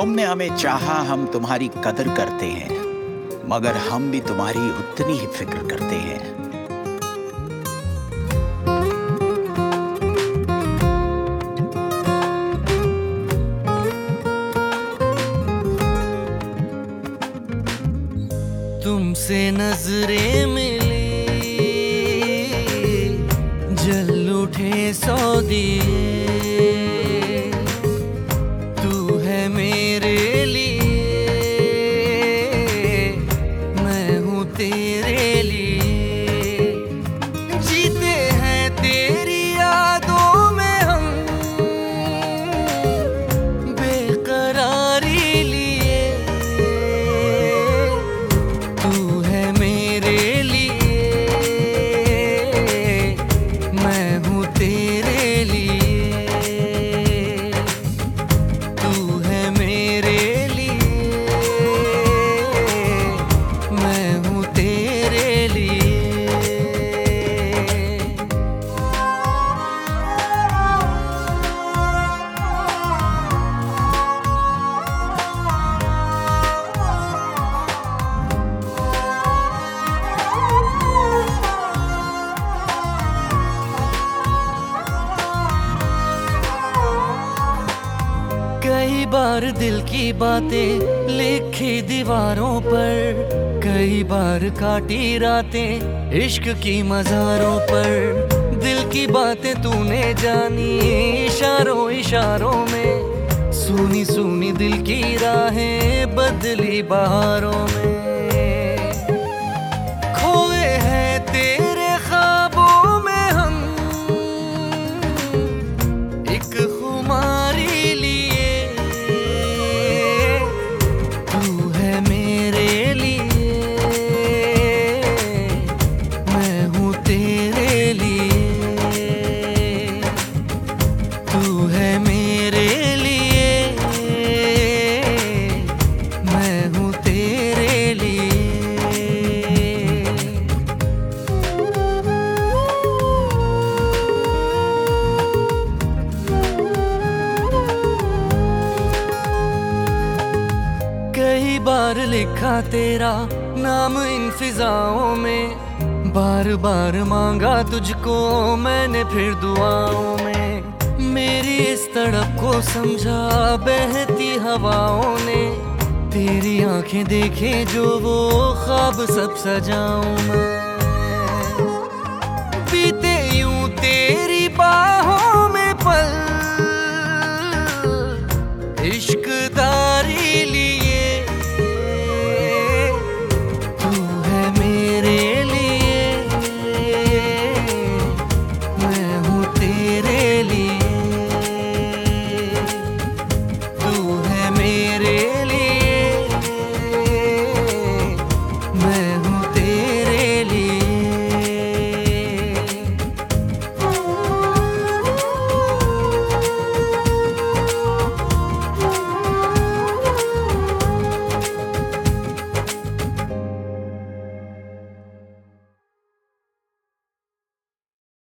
तुमने हमें चाहा, हम तुम्हारी कदर करते हैं, मगर हम भी तुम्हारी उतनी ही फिक्र करते हैं। तुमसे नजरें मिली, जल उठे 100 दिए। तू है मेरे लिए, मैं हूँ तेरे लिए। जीते हैं तेरी यादों में हम, बेकरारी लिए। तू है मेरे लिए, मैं हूँ तेरे लिए। तू है मेरे लिए, मैं हूँ तेरे लिए। कई बार दिल की बातें लिखी दीवारों पर, कई बार काटी रातें इश्क की मज़ारों पर। दिल की बातें तूने जानी इशारों इशारों में, सुनी सुनी दिल की राहें बदली बहारों में। खोए हैं तेरे ख्वाबों में हम, एक खुमारी लिए। तू है मेरे लिए, मैं हूँ तेरे लिए। तू है मेरे लिए, मैं हूँ तेरे लिए। कई बार लिखा तेरा नाम इन फिजाओं में, बार बार मांगा तुझको मैंने फिर दुआओं में। मेरी इस तड़प को समझा बहती हवाओं ने, तेरी आंखें देखे जो वो ख्वाब सब सजाऊं मैं।